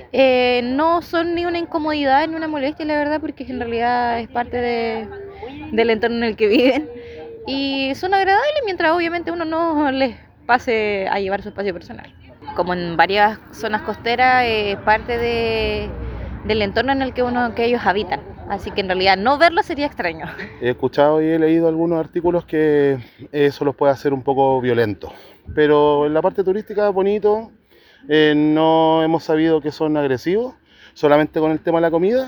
No son ni una incomodidad ni una molestia, la verdad, porque en realidad es parte del entorno en el que viven. Y son agradables mientras obviamente uno no les pase a llevar su espacio personal. Como en varias zonas costeras, es parte del entorno en el que ellos habitan. Así que en realidad no verlo sería extraño. He escuchado y he leído algunos artículos que eso los puede hacer un poco violentos. Pero en la parte turística, bonito, no hemos sabido que son agresivos, solamente con el tema de la comida.